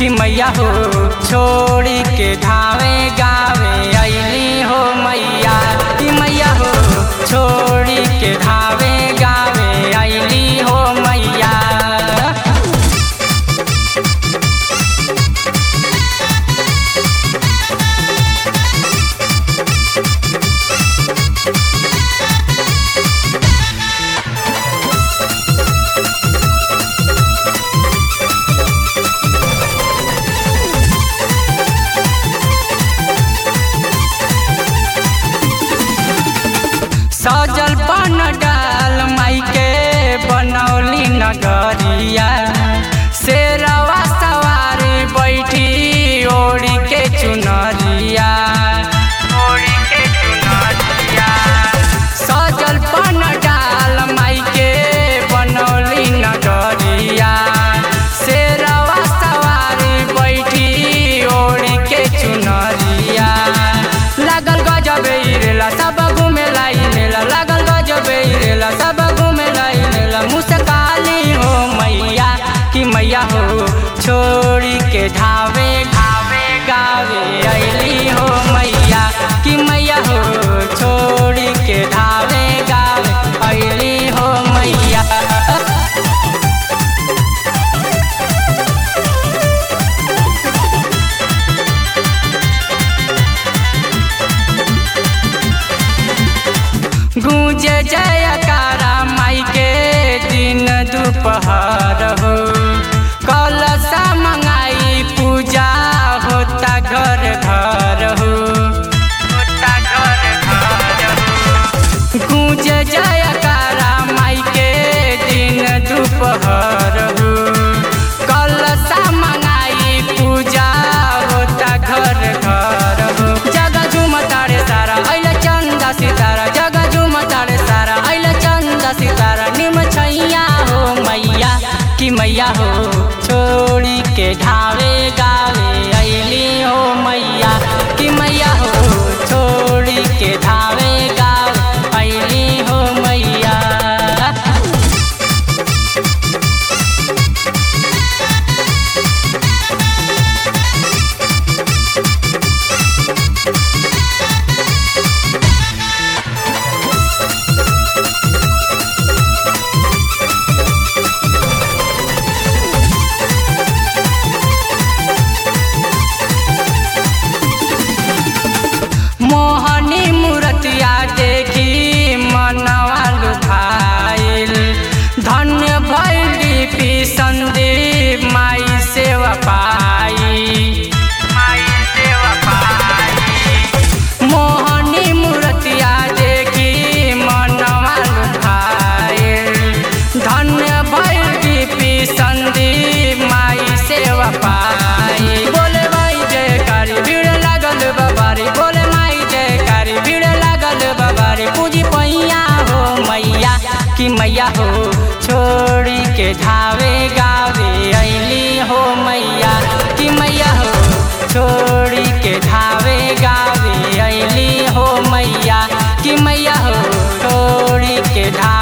कि मैया हो छोड़ी के धावे गावे अइली हो मैया कि मैया हो छोड़ी के धावे गावे अइली हो मैया। सजल बन डाल माई के बनौली नगरिया शेरवा सवारी बैठी ओढ़ी के चुनरिया सजल बन डाल माई के बनौली नगरिया शेरवा सवारी बैठी ओढ़ी के चुनरिया लागल गजब इरेला सब घूमे लाई मेला लागल गजब इरेला सब घूमे लाई मेला मुस्काली हो मैया कि मैया हो छोड़ी के धावे गावे गावे अइली हो मैया कि मैया हो छोड़ी के धावे गावे अइली हो मैया। गूंजे जयकारा माई के दिन दोपहर हो कलशा मंगाई पूजा होता घर घर हो गूंजे जयकारा माई के दिन दोपहर हो कलशा मंगाई पूजा होता घर घर हो जगह झूमतारे सारा अइले चंदा सितारा जगह झूमतारे सारा अइले चंदा सितारा निम छैया हो मैया कि मैया हो छोड़ी के धावे गावे अइली हो मैया कि मैया हो छोड़ी के धावे गावे अइली हो मैया। मोहनी मूर्तिया देखी मनवा लुभाइल धन्य भइली पी संदीप माई सेवा पाई मोहनी मूर्तिया देखी मनवा लुभाइल धन्य भइली पी संदीप माई सेवा पाई बोले भाई जयकारी भीड़ लागल बाबारी बोले भीड़ लागल बाबारी पूजी पैया हो मैया कि मैया हो छोड़ी के धावे गावे अइली हो मैया कि मैया हो छोड़ी के धावे गावे अइली हो मैया कि मैया हो छोड़ी के धावे